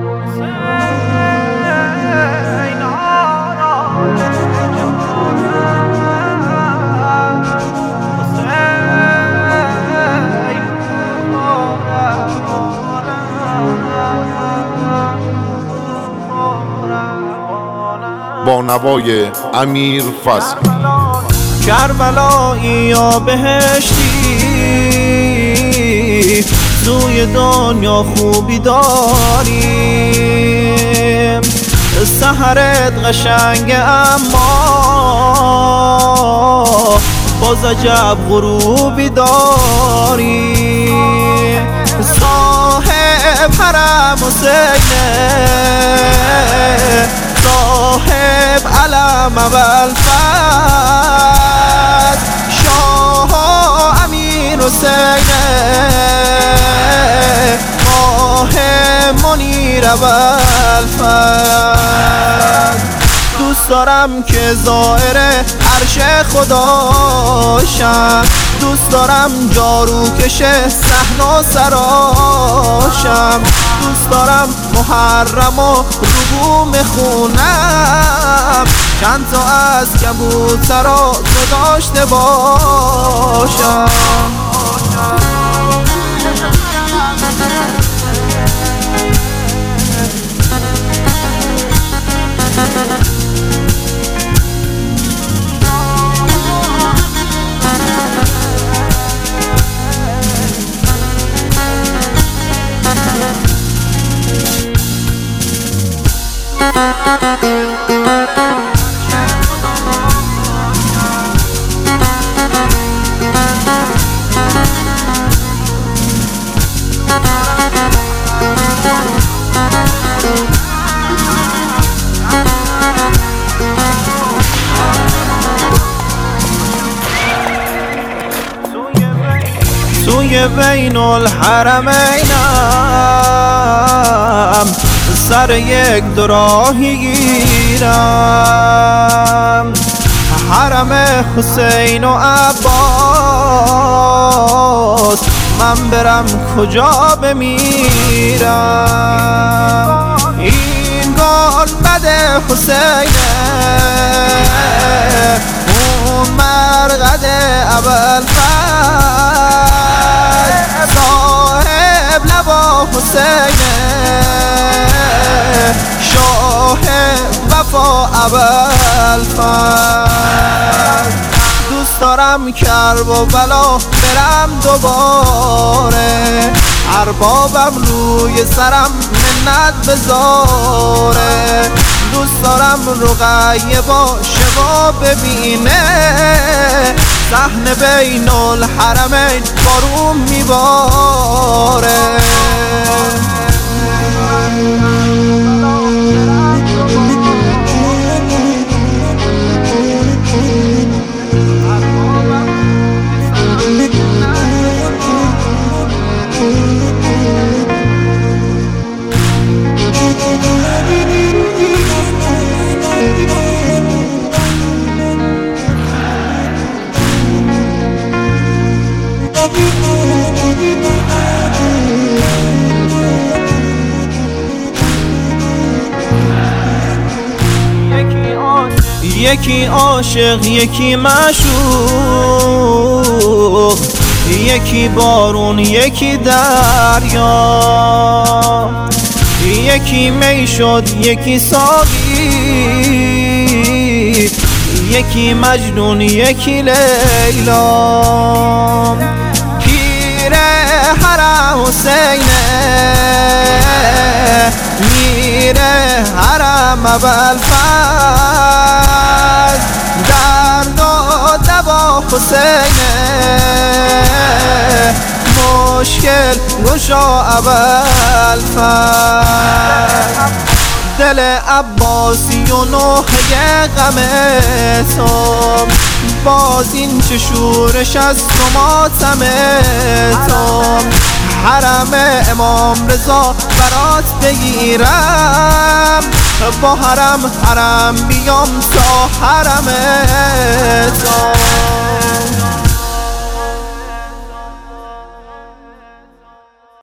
با نوای امیر فضل. کربلایی یا بهشتی، سوی دنیا خوبی داریم. سحرت قشنگه اما باز عجب غروبی داریم. صاحب حرم حسینه، صاحب علم ابوالفضل، شاه امیر حسینه، ماه منیر ابوالفضل. دوست دارم که زائر عرش خداشم، دوست دارم جاروکش صحن و سراشم، دوست دارم محرم و ربوم خونم، چند تا از کبوترا تو داشته باشم. سوی بین الحرمینم، سر یک دراهی گیرم. حرم حسین و عباس، من برم کجا بمیرم. این گنبد حسینه، اون مرقد ابوالفضل، صاحب لوا حسینه، شاه وفا ابوالفضل. دوست دارم کربلا برم دوباره، اربابم روی سرم منت بذاره. دوست دارم رقیه باشه و ببینه، صحن بین الحرمین بارون میباره. یکی عاشق، یکی معشوق، یکی بارون، یکی دریا، یکی می شد، یکی ساقی، یکی مجنون، یکی لیلا. پیر حرم حسینه، میره حرم ابوالفضل، درد و دوا حسینه، مشکل گشا ابوالفضل. دل عباسی و نوحه غم تو، باز این چه شورش از تو ماتم تو. حرم امام رضا برات بگیرم، با حرم بیام تا حرم تو.